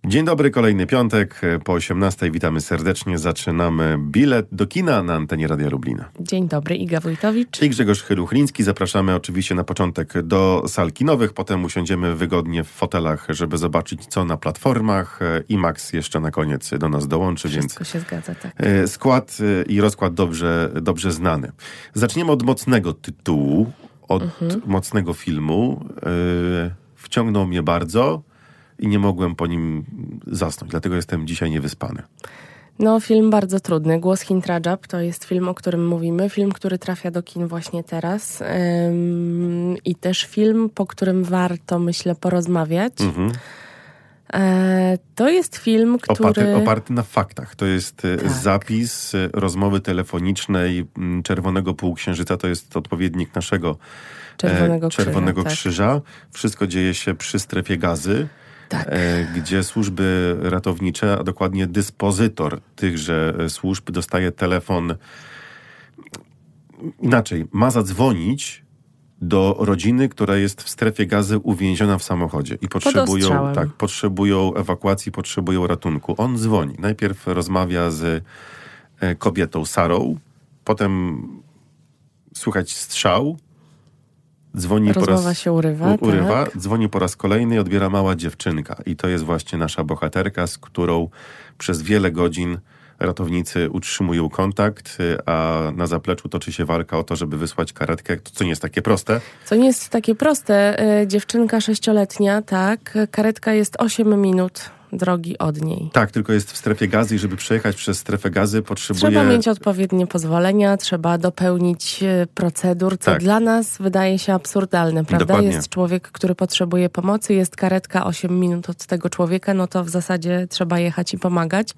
Dzień dobry, kolejny piątek, po 18:00 witamy serdecznie. Zaczynamy Bilet do kina na antenie Radia Lublina. Dzień dobry, Iga Wójtowicz i Grzegorz Chyluchliński. Zapraszamy oczywiście na początek do sal kinowych, potem usiądziemy wygodnie w fotelach, żeby zobaczyć, co na platformach. IMAX jeszcze na koniec do nas dołączy, Wszystko więc się zgadza, tak. Skład i rozkład dobrze znany. Zaczniemy od mocnego tytułu, od mocnego filmu. Wciągnął mnie bardzo i nie mogłem po nim zasnąć, dlatego jestem dzisiaj niewyspany. No, film bardzo trudny. Głos Hind Rajab to jest film, o którym mówimy. Film, który trafia do kin właśnie teraz. I też film, po którym warto, myślę, porozmawiać. To jest film, który... Oparty na faktach. To jest zapis rozmowy telefonicznej Czerwonego Półksiężyca. To jest odpowiednik naszego Czerwonego Krzyża. Wszystko dzieje się przy strefie Gazy. Tak. Gdzie służby ratownicze, a dokładnie dyspozytor tychże służb dostaje telefon. Inaczej, ma zadzwonić do rodziny, która jest w strefie Gazy uwięziona w samochodzie i potrzebują ewakuacji, potrzebują ratunku. On dzwoni. Najpierw rozmawia z kobietą Sarą, potem słychać strzał. Rozmowa się urywa. Tak. Dzwoni po raz kolejny i odbiera mała dziewczynka. I to jest właśnie nasza bohaterka, z którą przez wiele godzin ratownicy utrzymują kontakt, a na zapleczu toczy się walka o to, żeby wysłać karetkę, co nie jest takie proste. Co nie jest takie proste. Dziewczynka 6-letnia, tak. Karetka jest 8 minut drogi od niej. Tak, tylko jest w strefie Gazy i żeby przejechać przez strefę Gazy Trzeba mieć odpowiednie pozwolenia, trzeba dopełnić procedur, co dla nas wydaje się absurdalne, prawda? Dokładnie. Jest człowiek, który potrzebuje pomocy, jest karetka 8 minut od tego człowieka, no to w zasadzie trzeba jechać i pomagać.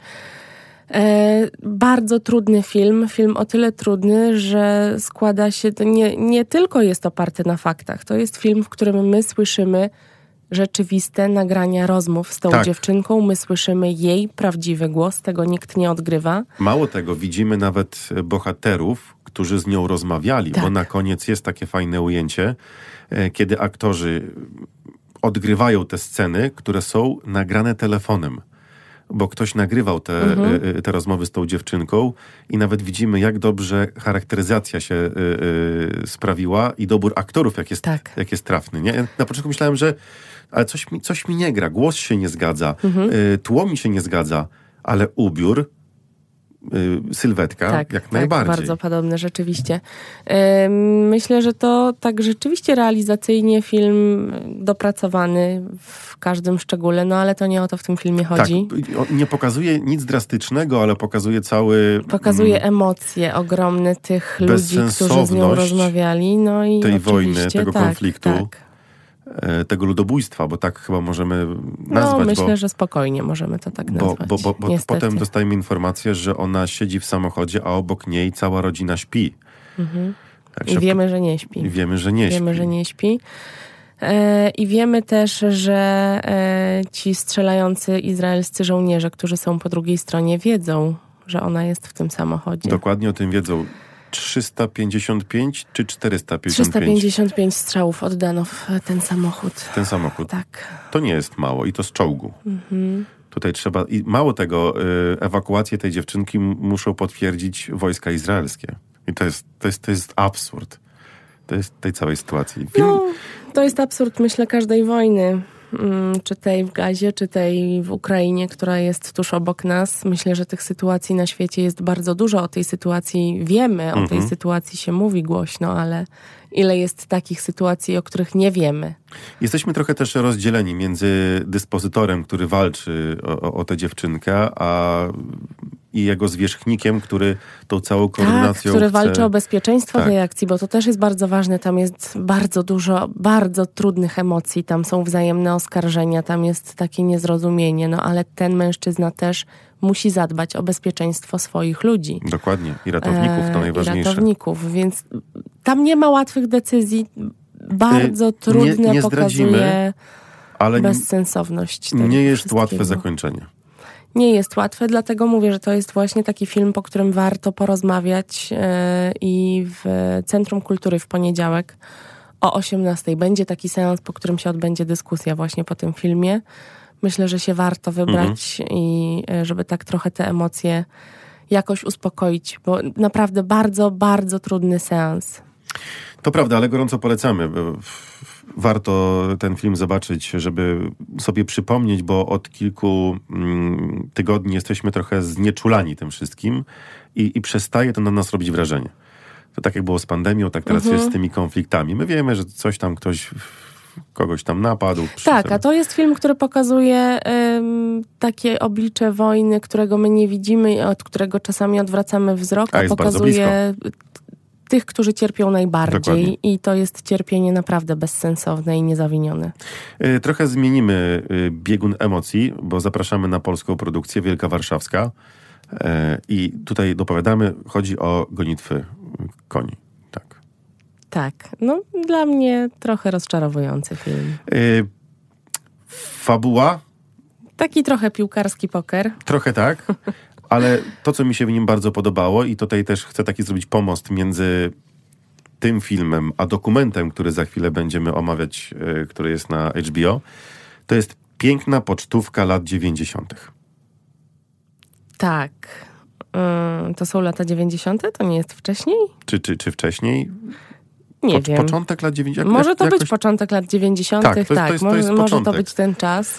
Bardzo trudny film o tyle trudny, że składa się, to nie tylko jest oparty na faktach, to jest film, w którym my słyszymy rzeczywiste nagrania rozmów z tą dziewczynką. My słyszymy jej prawdziwy głos, tego nikt nie odgrywa. Mało tego, widzimy nawet bohaterów, którzy z nią rozmawiali, bo na koniec jest takie fajne ujęcie, kiedy aktorzy odgrywają te sceny, które są nagrane telefonem. Bo ktoś nagrywał te rozmowy z tą dziewczynką i nawet widzimy, jak dobrze charakteryzacja się sprawiła i dobór aktorów, jak jest trafny. Nie? Na początku myślałem, że ale coś mi nie gra, głos się nie zgadza, tło mi się nie zgadza, ale ubiór, sylwetka, jak najbardziej. Bardzo podobne, rzeczywiście. Myślę, że to tak rzeczywiście realizacyjnie film dopracowany w każdym szczególe, no ale to nie o to w tym filmie chodzi. Tak, nie pokazuje nic drastycznego, ale pokazuje emocje ogromne tych ludzi, którzy z nią rozmawiali. No i tej wojny, tego konfliktu. Tego ludobójstwa, bo tak chyba możemy nazwać. No, myślę, że spokojnie możemy to tak nazwać. Bo potem dostajemy informację, że ona siedzi w samochodzie, a obok niej cała rodzina śpi. I wiemy, że nie śpi. I wiemy też, że ci strzelający izraelscy żołnierze, którzy są po drugiej stronie, wiedzą, że ona jest w tym samochodzie. Dokładnie o tym wiedzą. 355 czy 455? 355 strzałów oddano w ten samochód. Tak. To nie jest mało i to z czołgu. Tutaj trzeba... I mało tego, ewakuację tej dziewczynki muszą potwierdzić wojska izraelskie. I to jest absurd. To jest tej całej sytuacji. To jest absurd, myślę, każdej wojny. Czy tej w Gazie, czy tej w Ukrainie, która jest tuż obok nas. Myślę, że tych sytuacji na świecie jest bardzo dużo. O tej sytuacji wiemy, o tej sytuacji się mówi głośno, ale ile jest takich sytuacji, o których nie wiemy? Jesteśmy trochę też rozdzieleni między dyspozytorem, który walczy o tę dziewczynkę, i jego zwierzchnikiem, który tą całą koordynacją który walczy o bezpieczeństwo tej akcji, bo to też jest bardzo ważne. Tam jest bardzo dużo, bardzo trudnych emocji. Tam są wzajemne oskarżenia, tam jest takie niezrozumienie. No ale ten mężczyzna też musi zadbać o bezpieczeństwo swoich ludzi. Dokładnie. I ratowników to najważniejsze. Więc tam nie ma łatwych decyzji. Bardzo trudne nie pokazuje bezsensowność tego nie jest wszystkiego. Łatwe zakończenie. Nie jest łatwe, dlatego mówię, że to jest właśnie taki film, po którym warto porozmawiać i w Centrum Kultury w poniedziałek o 18:00 będzie taki seans, po którym się odbędzie dyskusja właśnie po tym filmie. Myślę, że się warto wybrać i żeby tak trochę te emocje jakoś uspokoić, bo naprawdę bardzo, bardzo trudny seans. To prawda, ale gorąco polecamy. Warto ten film zobaczyć, żeby sobie przypomnieć, bo od kilku tygodni jesteśmy trochę znieczulani tym wszystkim i przestaje to na nas robić wrażenie. To tak jak było z pandemią, tak teraz jest z tymi konfliktami. My wiemy, że coś tam kogoś tam napadł. Tak, a to jest film, który pokazuje takie oblicze wojny, którego my nie widzimy i od którego czasami odwracamy wzrok, a pokazuje tych, którzy cierpią najbardziej. Dokładnie. I to jest cierpienie naprawdę bezsensowne i niezawinione. Trochę zmienimy biegun emocji, bo zapraszamy na polską produkcję Wielka Warszawska i tutaj dopowiadamy, chodzi o gonitwy koni. Tak, no dla mnie trochę rozczarowujący film. Fabuła? Taki trochę piłkarski poker. Trochę tak, ale to, co mi się w nim bardzo podobało i tutaj też chcę taki zrobić pomost między tym filmem, a dokumentem, który za chwilę będziemy omawiać, który jest na HBO, to jest piękna pocztówka lat 90. Tak. To są lata 90? To nie jest wcześniej? Czy wcześniej? Nie wiem. Początek lat 90. Może to być początek lat 90. Tak, może to być ten czas.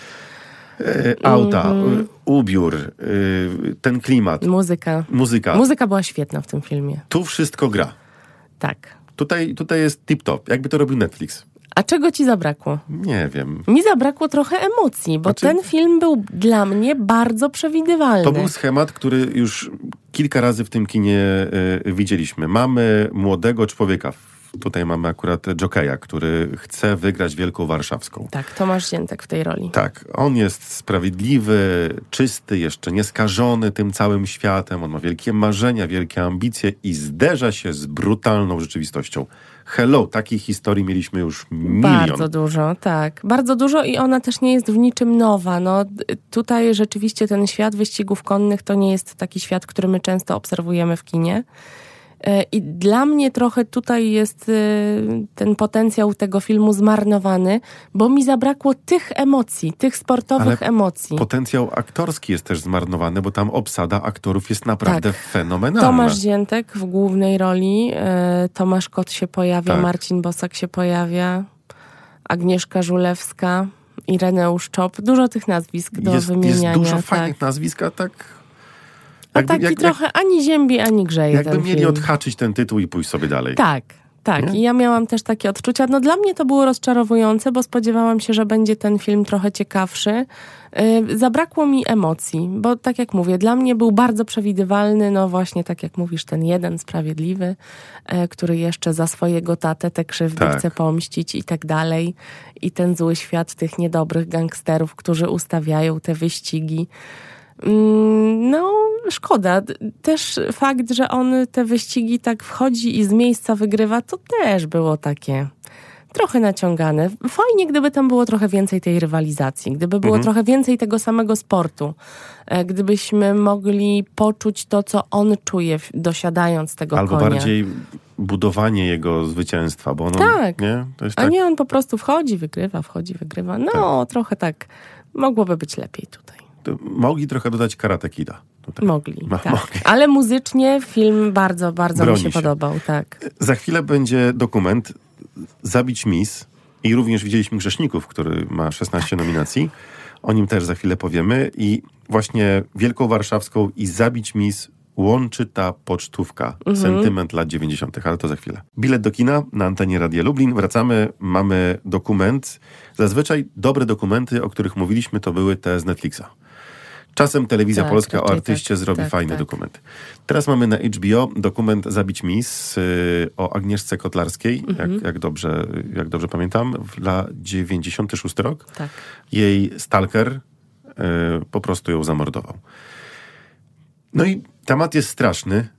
Auta, ubiór, ten klimat. Muzyka. Muzyka była świetna w tym filmie. Tu wszystko gra. Tak. Tutaj jest tip-top. Jakby to robił Netflix. A czego ci zabrakło? Nie wiem. Mi zabrakło trochę emocji, bo ten film był dla mnie bardzo przewidywalny. To był schemat, który już kilka razy w tym kinie widzieliśmy. Mamy młodego człowieka. Tutaj mamy akurat jokeja, który chce wygrać Wielką Warszawską. Tak, Tomasz Ziętek w tej roli. Tak, on jest sprawiedliwy, czysty, jeszcze nieskażony tym całym światem. On ma wielkie marzenia, wielkie ambicje i zderza się z brutalną rzeczywistością. Hello, takich historii mieliśmy już milion. Bardzo dużo, tak. Bardzo dużo i ona też nie jest w niczym nowa. No, tutaj rzeczywiście ten świat wyścigów konnych to nie jest taki świat, który my często obserwujemy w kinie. I dla mnie trochę tutaj jest ten potencjał tego filmu zmarnowany, bo mi zabrakło tych emocji, tych sportowych emocji. Potencjał aktorski jest też zmarnowany, bo tam obsada aktorów jest naprawdę fenomenalna. Tomasz Ziętek w głównej roli, Tomasz Kot się pojawia, Marcin Bosak się pojawia, Agnieszka Żulewska, Ireneusz Czop. Dużo tych nazwisk do wymieniania. Jest dużo fajnych nazwisk, a tak... trochę ani ziębi, ani grzeje. Jakby mieli odhaczyć ten tytuł i pójść sobie dalej. Tak. I ja miałam też takie odczucia. No dla mnie to było rozczarowujące, bo spodziewałam się, że będzie ten film trochę ciekawszy. Zabrakło mi emocji, bo tak jak mówię, dla mnie był bardzo przewidywalny, no właśnie tak jak mówisz, ten jeden sprawiedliwy, który jeszcze za swojego tatę te krzywdy chce pomścić i tak dalej. I ten zły świat tych niedobrych gangsterów, którzy ustawiają te wyścigi. No, szkoda. Też fakt, że on te wyścigi tak wchodzi i z miejsca wygrywa, to też było takie trochę naciągane. Fajnie, gdyby tam było trochę więcej tej rywalizacji, gdyby było trochę więcej tego samego sportu, gdybyśmy mogli poczuć to, co on czuje, dosiadając tego konia. Albo bardziej budowanie jego zwycięstwa, bo on... Nie? To jest nie, on po prostu wchodzi, wygrywa. No, trochę tak. Mogłoby być lepiej tutaj. Mogli trochę dodać Karate Kida. Mogli. Ale muzycznie film bardzo, bardzo mi się podobał. Tak. Za chwilę będzie dokument Zabić Miss i również widzieliśmy Grzeszników, który ma 16 nominacji. O nim też za chwilę powiemy. I właśnie Wielką Warszawską i Zabić Miss łączy ta pocztówka. Sentyment lat 90., ale to za chwilę. Bilet do kina na antenie Radia Lublin. Wracamy, mamy dokument. Zazwyczaj dobre dokumenty, o których mówiliśmy, to były te z Netflixa. Czasem Telewizja Polska o artyście zrobi fajny dokument. Teraz mamy na HBO dokument Zabić Miss o Agnieszce Kotlarskiej, jak dobrze pamiętam, dla 96 rok. Tak. Jej stalker po prostu ją zamordował. No i temat jest straszny,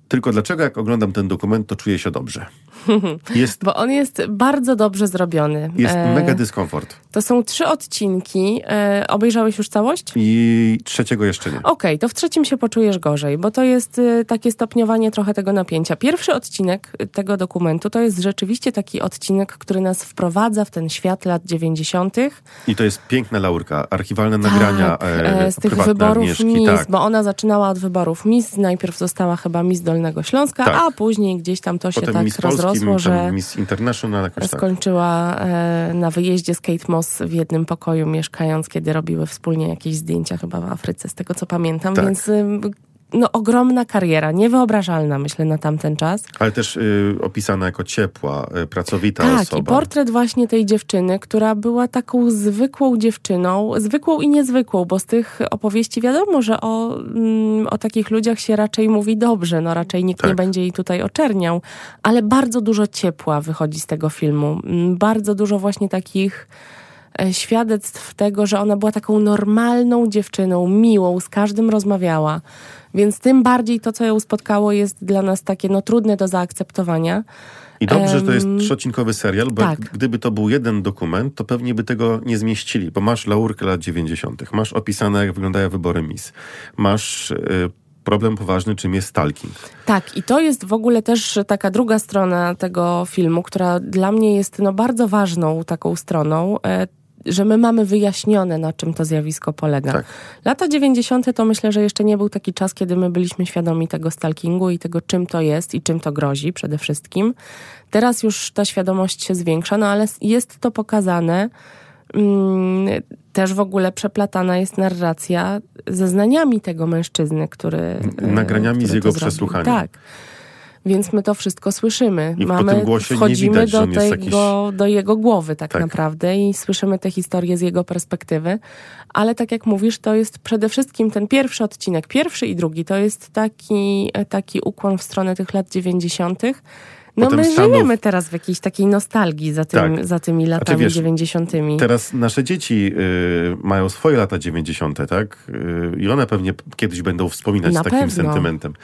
Tylko dlaczego jak oglądam ten dokument, to czuję się dobrze? Bo on jest bardzo dobrze zrobiony. Jest mega dyskomfort. To są 3 odcinki. Obejrzałeś już całość? I trzeciego jeszcze nie. Okej, to w trzecim się poczujesz gorzej, bo to jest takie stopniowanie trochę tego napięcia. Pierwszy odcinek tego dokumentu to jest rzeczywiście taki odcinek, który nas wprowadza w ten świat lat 90. I to jest piękna laurka. Archiwalne nagrania z tych wyborów Agnieszki, Miss, tak. bo ona zaczynała od wyborów Miss. Najpierw została chyba Miss Dolnego Śląska, Tak. a później gdzieś tam to Potem się tak Miss rozrosło, Polski, że Miss International jakoś tak. skończyła na wyjeździe z Kate Moss w jednym pokoju mieszkając, kiedy robiły wspólnie jakieś zdjęcia chyba w Afryce, z tego co pamiętam, Tak. więc ogromna kariera, niewyobrażalna myślę na tamten czas. Ale też opisana jako ciepła, pracowita Tak, osoba. i portret właśnie tej dziewczyny, która była taką zwykłą dziewczyną, zwykłą i niezwykłą, bo z tych opowieści wiadomo, że o takich ludziach się raczej mówi dobrze, no raczej nikt nie będzie jej tutaj oczerniał, ale bardzo dużo ciepła wychodzi z tego filmu. Bardzo dużo właśnie takich świadectw tego, że ona była taką normalną dziewczyną, miłą, z każdym rozmawiała. Więc tym bardziej to, co ją spotkało, jest dla nas takie trudne do zaakceptowania. I dobrze, że to jest 3-odcinkowy serial, bo tak. gdyby to był jeden dokument, to pewnie by tego nie zmieścili, bo masz laurkę lat 90., masz opisane, jak wyglądają wybory Miss, masz problem poważny, czym jest stalking. Tak, i to jest w ogóle też taka druga strona tego filmu, która dla mnie jest bardzo ważną taką stroną, że my mamy wyjaśnione, na czym to zjawisko polega. Tak. Lata 90. to myślę, że jeszcze nie był taki czas, kiedy my byliśmy świadomi tego stalkingu i tego, czym to jest i czym to grozi przede wszystkim. Teraz już ta świadomość się zwiększa, ale jest to pokazane. Też w ogóle przeplatana jest narracja zeznaniami tego mężczyzny, który nagraniami z jego zrobił. przesłuchania. Tak. Więc my to wszystko słyszymy. I po tym głosie wchodzimy nie widać, że on jest jakiś... do jego głowy tak naprawdę i słyszymy te historie z jego perspektywy. Ale tak jak mówisz, to jest przede wszystkim ten pierwszy odcinek, pierwszy i drugi, to jest taki ukłon w stronę tych lat 90. My żyjemy teraz w jakiejś takiej nostalgii za tymi latami 90. Teraz nasze dzieci mają swoje lata 90., tak? I one pewnie kiedyś będą wspominać z takim sentymentem.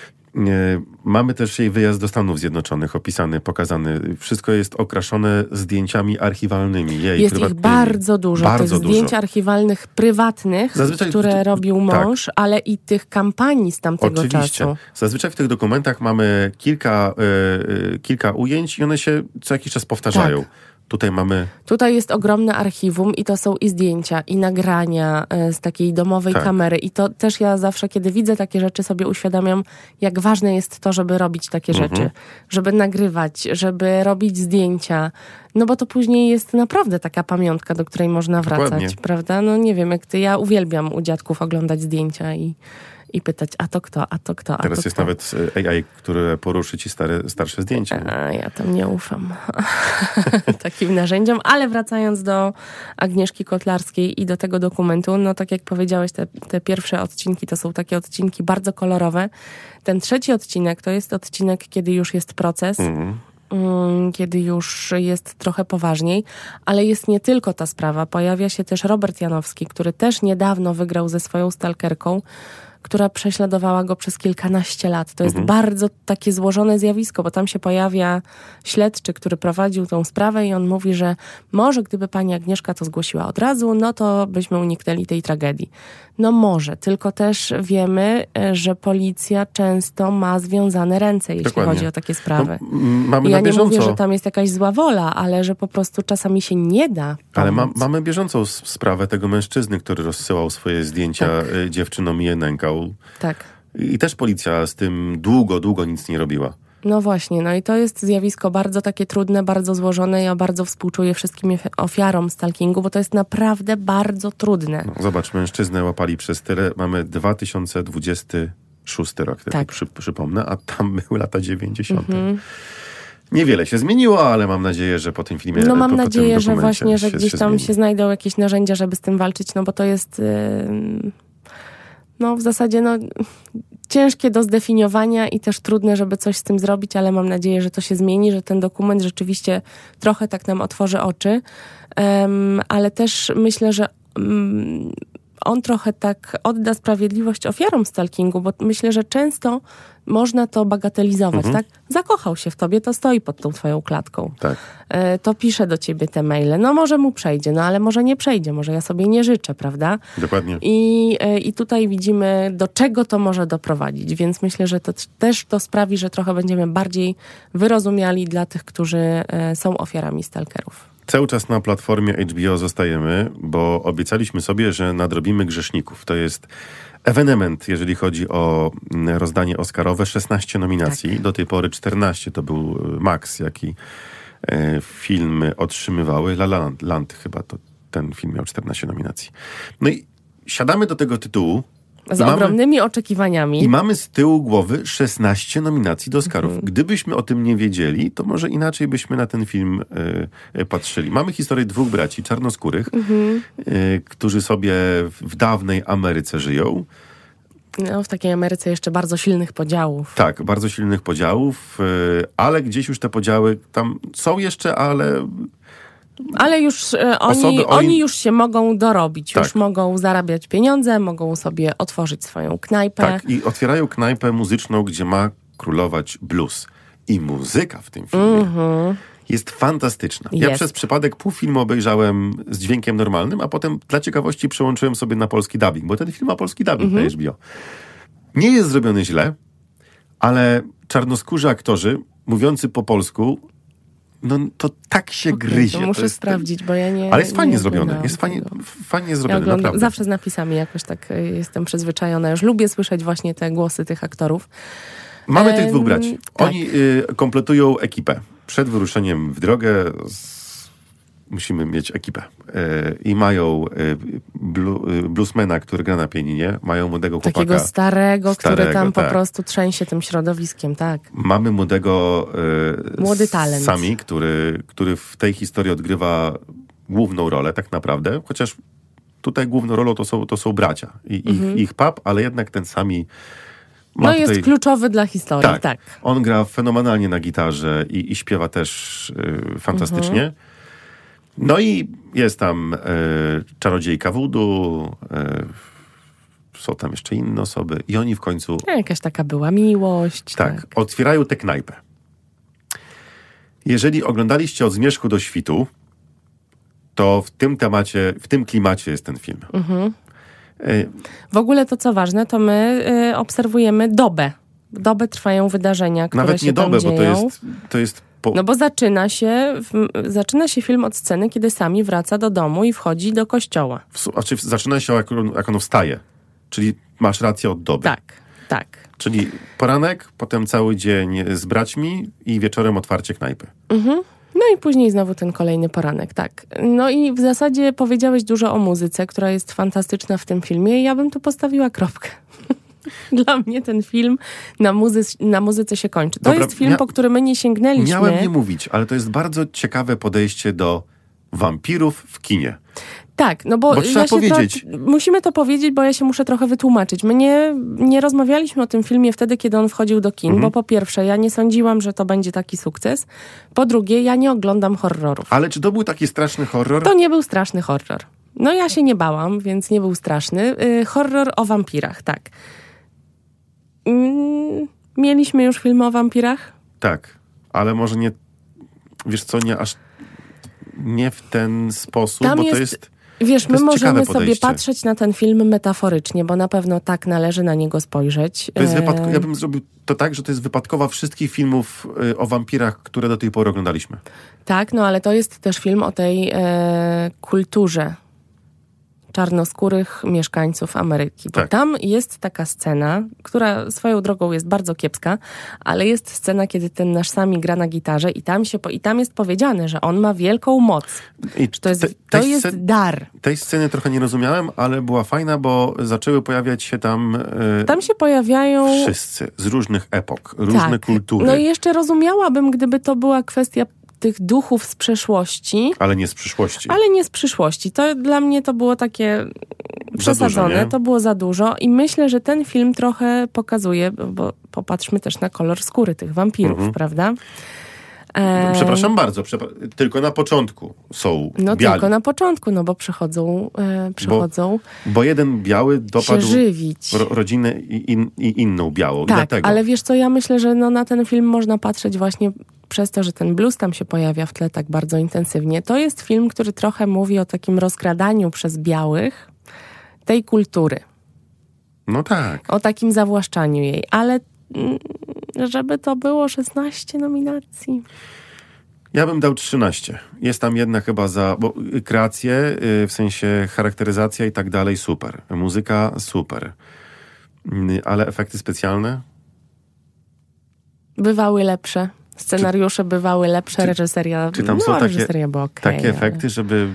Mamy też jej wyjazd do Stanów Zjednoczonych opisany, pokazany. Wszystko jest okraszone zdjęciami archiwalnymi. Jest ich bardzo dużo. Tych zdjęć archiwalnych, prywatnych, które robił mąż, ale i tych kampanii z tamtego czasu. Zazwyczaj w tych dokumentach mamy kilka ujęć i one się co jakiś czas powtarzają. Tak. Tutaj jest ogromne archiwum i to są i zdjęcia, i nagrania z takiej domowej kamery. I to też ja zawsze, kiedy widzę takie rzeczy, sobie uświadamiam, jak ważne jest to, żeby robić takie rzeczy. Żeby nagrywać, żeby robić zdjęcia. No bo to później jest naprawdę taka pamiątka, do której można wracać, prawda? No nie wiem, jak ty, ja uwielbiam u dziadków oglądać zdjęcia i pytać, a to kto. Teraz jest nawet AI, które poruszy ci starsze zdjęcia. Ja tam nie ufam takim narzędziom, ale wracając do Agnieszki Kotlarskiej i do tego dokumentu, tak jak powiedziałeś, te pierwsze odcinki to są takie odcinki bardzo kolorowe. Ten trzeci odcinek to jest odcinek, kiedy już jest proces, kiedy już jest trochę poważniej, ale jest nie tylko ta sprawa. Pojawia się też Robert Janowski, który też niedawno wygrał ze swoją stalkerką, która prześladowała go przez kilkanaście lat. To jest bardzo takie złożone zjawisko, bo tam się pojawia śledczy, który prowadził tą sprawę i on mówi, że może gdyby pani Agnieszka to zgłosiła od razu, to byśmy uniknęli tej tragedii. Może, tylko też wiemy, że policja często ma związane ręce, jeśli chodzi o takie sprawy. Ja nie mówię, że tam jest jakaś zła wola, ale że po prostu czasami się nie da pomóc. Ale mamy bieżącą sprawę tego mężczyzny, który rozsyłał swoje zdjęcia dziewczynom i je nękał. Tak. I też policja z tym długo nic nie robiła. No właśnie, i to jest zjawisko bardzo takie trudne, bardzo złożone. Ja bardzo współczuję wszystkim ofiarom stalkingu, bo to jest naprawdę bardzo trudne. Zobacz, mężczyznę łapali przez tyle. Mamy 2026 rok, przypomnę, a tam były lata 90. Niewiele się zmieniło, ale mam nadzieję, że po tym filmie... mam nadzieję, że właśnie, że gdzieś tam się znajdą jakieś narzędzia, żeby z tym walczyć, bo to jest... w zasadzie ciężkie do zdefiniowania i też trudne, żeby coś z tym zrobić, ale mam nadzieję, że to się zmieni, że ten dokument rzeczywiście trochę tak nam otworzy oczy, ale też myślę, że on trochę tak odda sprawiedliwość ofiarom stalkingu, bo myślę, że często można to bagatelizować, tak? Zakochał się w tobie, to stoi pod tą twoją klatką. Tak. To pisze do ciebie te maile. No może mu przejdzie, no ale może nie przejdzie, może ja sobie nie życzę, prawda? Dokładnie. I tutaj widzimy, do czego to może doprowadzić, więc myślę, że to też to sprawi, że trochę będziemy bardziej wyrozumiali dla tych, którzy są ofiarami stalkerów. Cały czas na platformie HBO zostajemy, bo obiecaliśmy sobie, że nadrobimy Grzeszników. To jest ewenement, jeżeli chodzi o rozdanie Oscarowe. 16 nominacji, tak. Do tej pory 14 to był maks, jaki filmy otrzymywały. La La Land chyba, to ten film miał 14 nominacji. No i siadamy do tego tytułu. Z ogromnymi oczekiwaniami. I mamy z tyłu głowy 16 nominacji do Oscarów. Gdybyśmy o tym nie wiedzieli, to może inaczej byśmy na ten film patrzyli. Mamy historię dwóch braci czarnoskórych, którzy sobie w dawnej Ameryce żyją. No, w takiej Ameryce jeszcze bardzo silnych podziałów. Tak, bardzo silnych podziałów, ale gdzieś już te podziały tam są jeszcze, ale już oni już się mogą dorobić, tak. Już mogą zarabiać pieniądze, mogą sobie otworzyć swoją knajpę. Tak, i otwierają knajpę muzyczną, gdzie ma królować blues. I muzyka w tym filmie jest fantastyczna. Ja przez przypadek pół filmu obejrzałem z dźwiękiem normalnym, a potem dla ciekawości przełączyłem sobie na polski dubbing, bo ten film ma polski dubbing na HBO. Nie jest zrobiony źle, ale czarnoskórzy aktorzy mówiący po polsku, no to tak się gryzie. To muszę sprawdzić, bo ja nie... Ale jest fajnie zrobione. Jest fajnie zrobione, naprawdę. Zawsze z napisami jakoś tak jestem przyzwyczajona. Już lubię słyszeć właśnie te głosy tych aktorów. Mamy tych dwóch braci. Tak. Oni kompletują ekipę. Przed wyruszeniem w drogę musimy mieć ekipę. I mają bluesmana, który gra na pianinie. Mają młodego chłopaka. Takiego starego, który tam po prostu trzęsie tym środowiskiem, tak. Mamy młodego młody talent. Sami, który w tej historii odgrywa główną rolę tak naprawdę. Chociaż tutaj główną rolą to są bracia. I ich pap, ale jednak ten Sami jest kluczowy dla historii, tak. On gra fenomenalnie na gitarze i śpiewa też fantastycznie. No i jest tam czarodziejka voodoo, są tam jeszcze inne osoby i oni w końcu... Jakaś taka była miłość. Tak, otwierają tę knajpę. Jeżeli oglądaliście Od zmierzchu do świtu, to w tym klimacie jest ten film. W ogóle to, co ważne, to my obserwujemy dobę. Dobę trwają wydarzenia, które nawet się nie tam dobę, dzieją. Bo to jest No bo zaczyna się film od sceny, kiedy Sami wraca do domu i wchodzi do kościoła. Znaczy zaczyna się jak on wstaje. Czyli masz rację od doby. Tak. Czyli poranek, potem cały dzień z braćmi i wieczorem otwarcie knajpy. No i później znowu ten kolejny poranek, tak. No i w zasadzie powiedziałeś dużo o muzyce, która jest fantastyczna w tym filmie i ja bym tu postawiła kropkę. Dla mnie ten film na muzyce się kończy. To jest film, po który my nie sięgnęliśmy. Miałem nie mówić, ale to jest bardzo ciekawe podejście do wampirów w kinie. Tak, no bo trzeba powiedzieć. Musimy to powiedzieć, bo ja się muszę trochę wytłumaczyć. My nie rozmawialiśmy o tym filmie wtedy, kiedy on wchodził do kin, bo po pierwsze, ja nie sądziłam, że to będzie taki sukces. Po drugie, ja nie oglądam horrorów. Ale czy to był taki straszny horror? To nie był straszny horror. No ja się nie bałam, więc nie był straszny. Horror o wampirach, tak. Mieliśmy już film o wampirach? Tak, ale może nie, wiesz co, nie w ten sposób, bo to jest... Wiesz, my możemy sobie patrzeć na ten film metaforycznie, bo na pewno tak należy na niego spojrzeć. To jest ja bym zrobił to tak, że to jest wypadkowa wszystkich filmów o wampirach, które do tej pory oglądaliśmy. Tak, no ale to jest też film o tej kulturze czarnoskórych mieszkańców Ameryki. Bo tam jest taka scena, która swoją drogą jest bardzo kiepska, ale jest scena, kiedy ten nasz Sami gra na gitarze i tam jest powiedziane, że on ma wielką moc. I to jest dar. Tej sceny trochę nie rozumiałem, ale była fajna, bo zaczęły pojawiać się tam... Tam się pojawiają... Wszyscy, z różnych epok, różne kultury. No i jeszcze rozumiałabym, gdyby to była kwestia tych duchów z przeszłości. Ale nie z przyszłości. Ale nie z przyszłości. To dla mnie to było takie przesadzone. Dużo, to było za dużo i myślę, że ten film trochę pokazuje, bo popatrzmy też na kolor skóry tych wampirów, prawda? Przepraszam bardzo, tylko na początku są no biali. Tylko na początku, no bo przychodzą bo jeden biały dopadł się żywić. rodzinę i inną białą. Tak, Dlatego. ale wiesz co, ja myślę, że no na ten film można patrzeć właśnie przez to, że ten blues tam się pojawia w tle tak bardzo intensywnie. To jest film, który trochę mówi o takim rozkradaniu przez białych tej kultury. No tak. O takim zawłaszczaniu jej, ale żeby to było 16 nominacji. Ja bym dał 13. Jest tam jedna chyba bo kreacje, w sensie charakteryzacja i tak dalej, super. Muzyka, super. Ale efekty specjalne? Bywały lepsze. Scenariusze bywały lepsze, reżyseria... Czy tam są reżyseria była okej, takie efekty, żeby...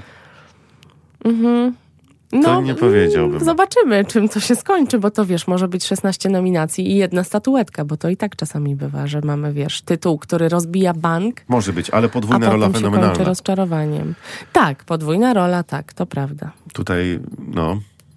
No, to nie powiedziałbym. Zobaczymy, czym to się skończy, bo to wiesz, może być 16 nominacji i jedna statuetka, bo to i tak czasami bywa, że mamy, wiesz, tytuł, który rozbija bank. Może być, ale podwójna rola a potem się fenomenalna. kończy rozczarowaniem. Tak, podwójna rola, tak, to prawda. Tutaj, No,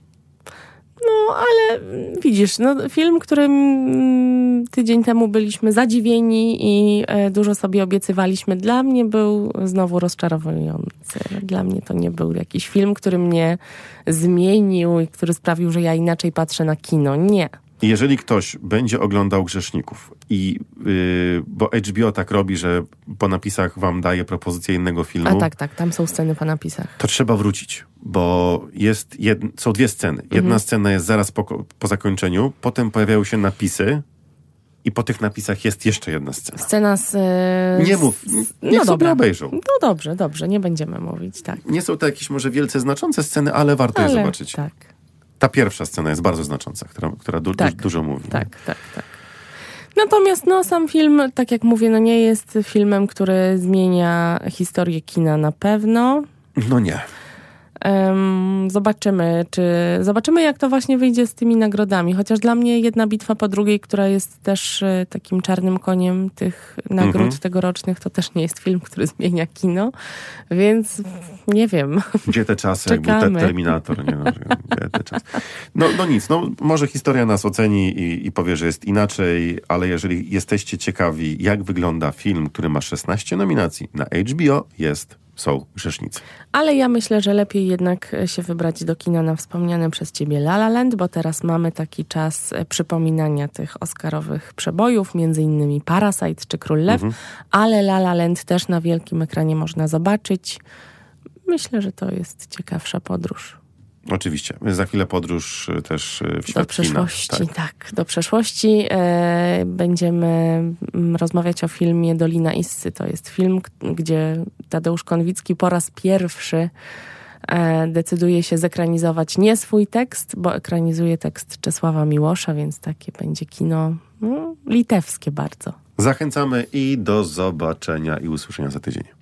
ale widzisz, no, film, którym tydzień temu byliśmy zadziwieni i dużo sobie obiecywaliśmy, dla mnie był znowu rozczarowujący. Dla mnie to nie był jakiś film, który mnie zmienił i który sprawił, że ja inaczej patrzę na kino. Nie. jeżeli ktoś będzie oglądał Grzeszników bo HBO tak robi, że po napisach wam daje propozycję innego filmu. A tak, tam są sceny po napisach. To trzeba wrócić, bo są dwie sceny. Jedna scena jest zaraz po zakończeniu, potem pojawiają się napisy i po tych napisach jest jeszcze jedna scena. Scena z... Nie mów, niech sobie obejrzą. No dobrze, nie będziemy mówić, tak. Nie są to jakieś może wielce znaczące sceny, ale warto je zobaczyć. Tak. Ta pierwsza scena jest bardzo znacząca, która dużo mówi. Tak. Natomiast sam film, tak jak mówię, nie jest filmem, który zmienia historię kina na pewno. No nie. Zobaczymy, jak to właśnie wyjdzie z tymi nagrodami. Chociaż dla mnie Jedna bitwa po drugiej, która jest też takim czarnym koniem tych nagród tegorocznych, to też nie jest film, który zmienia kino. Więc nie wiem. Gdzie te czasy, jak był Terminator? Nie, gdzie te czasy? No nic, może historia nas oceni i powie, że jest inaczej, ale jeżeli jesteście ciekawi, jak wygląda film, który ma 16 nominacji na HBO, są Grzesznicy. Ale ja myślę, że lepiej jednak się wybrać do kina na wspomniane przez ciebie La La Land, bo teraz mamy taki czas przypominania tych oscarowych przebojów, między innymi Parasite czy Król Lew, ale La La Land też na wielkim ekranie można zobaczyć. Myślę, że to jest ciekawsza podróż. Oczywiście. Za chwilę podróż też w świat do przeszłości, kina. tak. Do przeszłości. Będziemy rozmawiać o filmie Dolina Issy. To jest film, gdzie Tadeusz Konwicki po raz pierwszy decyduje się zekranizować nie swój tekst, bo ekranizuje tekst Czesława Miłosza, więc takie będzie kino litewskie bardzo. Zachęcamy i do zobaczenia i usłyszenia za tydzień.